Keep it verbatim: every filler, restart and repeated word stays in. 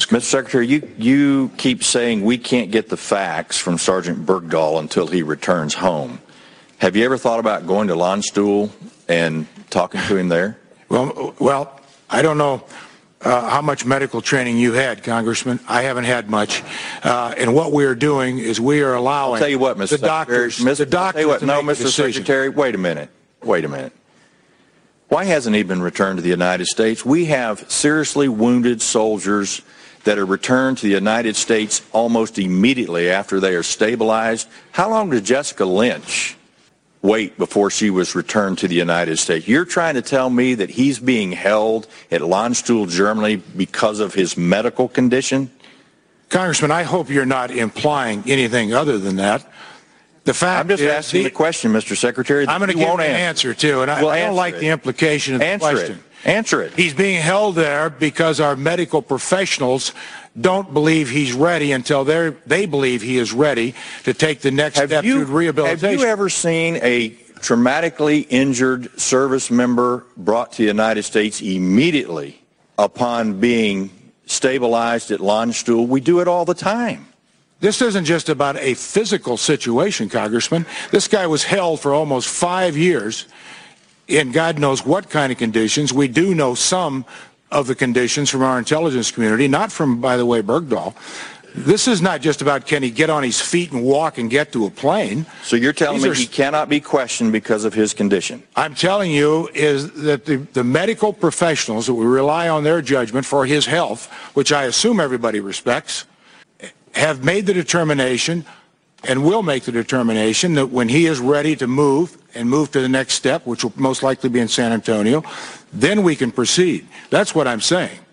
Mister Secretary, you, you keep saying we can't get the facts from Sergeant Bergdahl until he returns home. Have you ever thought about going to Landstuhl and talking to him there? Well, well, I don't know uh, how much medical training you had, Congressman. I haven't had much. Uh, and what we are doing is we are allowing I'll tell you what, Mister the doctors, Secretary, the doctors what, to no, make Mister the decision. Secretary, wait a minute. Wait a minute. Why hasn't he been returned to the United States? We have seriously wounded soldiers that are returned to the United States almost immediately after they are stabilized. How long did Jessica Lynch wait before she was returned to the United States? You're trying to tell me that he's being held at Landstuhl, Germany because of his medical condition? Congressman, I hope you're not implying anything other than that. The fact I'm just is, asking the, the question, Mister Secretary. I'm going to give you an answer, too, and I, well, I don't like it. the implication of the answer question. It. Answer it. He's being held there because our medical professionals don't believe he's ready until they they believe he is ready to take the next have step you, through rehabilitation. Have you ever seen a traumatically injured service member brought to the United States immediately upon being stabilized at Landstuhl? We do it all the time. This isn't just about a physical situation, Congressman. This guy was held for almost five years in God knows what kind of conditions. We do know some of the conditions from our intelligence community, not from, by the way, Bergdahl. This is not just about can he get on his feet and walk and get to a plane. So you're telling These me are, he cannot be questioned because of his condition? I'm telling you is that the, the medical professionals that we rely on their judgment for his health, which I assume everybody respects, have made the determination and will make the determination that when he is ready to move and move to the next step, which will most likely be in San Antonio, then we can proceed. That's what I'm saying.